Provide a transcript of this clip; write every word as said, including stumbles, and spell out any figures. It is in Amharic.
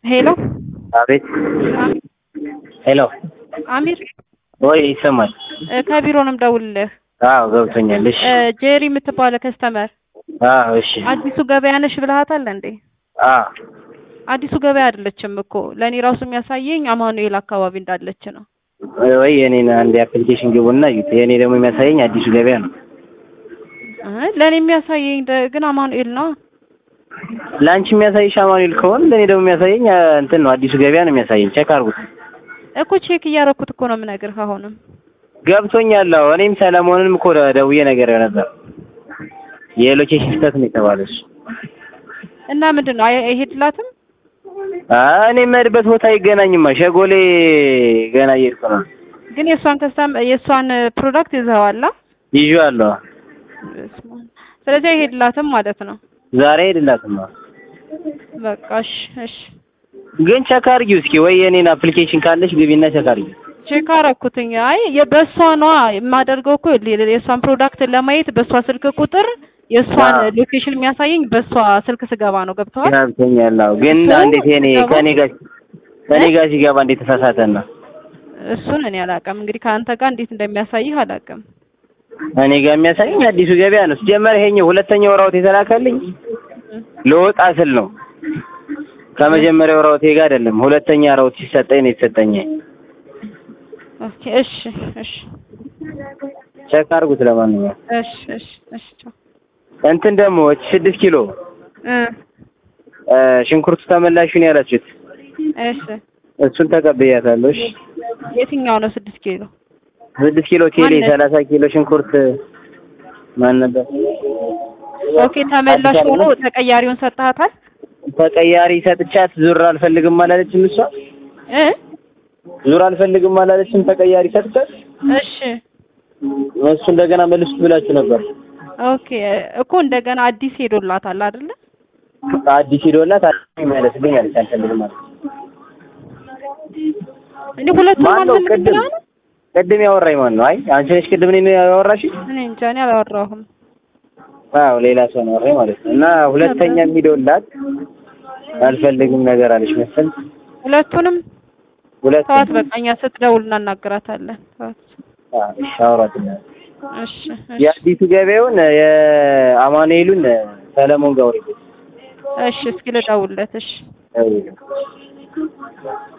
ሄሎ አቤት። ሄሎ አሚር ወይ ይሰማል? ከቢሮ ነው የምደውልልህ። አዎ ገብቶኛል። እሺ ጄሪ የምትባለ ከስተመር አዎ እሺ። አዲሱ ገበያ ነሽ ብለሃታል እንዴ? አዎ አዲሱ ገበያ አይደለችም እኮ ለኔ ራሱ የሚያሳየኝ አማኑኤል አካባቢ እንዳለች ነው። ወይ የኔን አንድ አፕሊኬሽን ግቡና እዩት። የኔ ደግሞ የሚያሳየኝ አዲሱ ገበያ ነው። አይ ለኔ የሚያሳየኝ ግን አማኑኤል ነው። ላንቺ የሚያሳይሽ አማኑኤል ከሆነ ለኔ ደግሞ የሚያሳየኝ እንትን ነው፣ አዲሱ ገበያ ነው የሚያሳየኝ። ቼክ አድርጉት እኮ ቼክ እያደረኩት እኮ ነው የምነግርህ። አሁንም ገብቶኛል። አዎ እኔም ሰለሞንንም እኮ ደውዬ ነገር ነበር። የሎኬሽን ስህተት ነው የተባለሽ እና ምንድነው አይሄድላትም? አይ እኔ የምሄድበት ቦታ ይገናኝማ። ሸጎሌ ገና እየሄድኩ ነው። ግን የሷን ከስተም የሷን ፕሮዳክት ይዘዋላ? ይዤዋለሁ። ስለዚህ አይሄድላትም ማለት ነው። ዛሬ አይሄድላትም። በቃ እሺ እሺ። ግን ቼክ አድርጊው እስኪ፣ ወይ የኔን አፕሊኬሽን ካለሽ ግቢና ቼክ አድርጊው። ቼክ አደረኩትኝ። አይ የበሷ ነው የማደርገው እኮ የሷን ፕሮዳክት ለማየት በሷ ስልክ ቁጥር የሷን ሎኬሽን የሚያሳየኝ በሷ ስልክ ስገባ ነው። ገብተዋል? ገብቶኛል። አዎ ግን እንዴት የኔ ከኔ ጋር ከኔ ጋር ሲገባ እንዴት ተሳሳተና? እሱን እኔ አላውቅም። እንግዲህ ከአንተ ጋር እንዴት እንደሚያሳይህ አላውቅም። እኔ ጋር የሚያሳየኝ አዲሱ ገበያ ነው። ሲጀመር ይሄኛው ሁለተኛው ራውት የተላከልኝ ለወጣ ስል ነው። ከመጀመሪያው ራውት ጋር አይደለም። ሁለተኛ ራውት ሲሰጠኝ ነው የተሰጠኝ። ኦኬ እሺ እሺ። ቼክ አድርጉት ለማንኛውም። እሺ እሺ እሺ። እንትን ደግሞ ስድስት ኪሎ እ ሽንኩርት ተመላሽን ያላችሁት? እሺ እሱን ተቀበያታለሁ። እሺ የትኛው ነው ስድስት ኪሎ? ስድስት ኪሎ ቴሌ ሰላሳ ኪሎ ሽንኩርት ማን ነበር? ኦኬ ተመላሽ ሆኖ ተቀያሪውን ሰጣታል? ተቀያሪ ሰጥቻት ዙር አልፈልግም አላለችም እሷ? እ ዙር አልፈልግም አላለችም ተቀያሪ ሰጥቻት? እሺ እሱ እንደገና መልሱ ብላችሁ ነበር። ኦኬ እኮ እንደገና አዲስ ሄዶላታል አይደለ? አዲስ ሄዶላት አይመለስልኝ አለች። አልፈልግም ማለት እኔ ሁለቱም አልፈልግም ነው። ቅድም ያወራኝ ማን ነው? አይ አንቺ ነሽ ቅድም እኔ ያወራሽ? እኔ እንጃ እኔ አላወራሁም። አዎ ሌላ ሰው ነው አወራኝ ማለት ነው። እና ሁለተኛ ሄዶላት አልፈልግም ነገር አለች መሰል። ሁለቱንም ሁለት ሰዓት በቃኛ ስትደውል እናናግራታለን። አዎ እሺ አውራትና እሺ የአዲሱ ገበያውን የአማኑኤሉን ሰለሞን ጋር ወርቁ። እሺ እስኪ ልደውልለት። እሺ አይ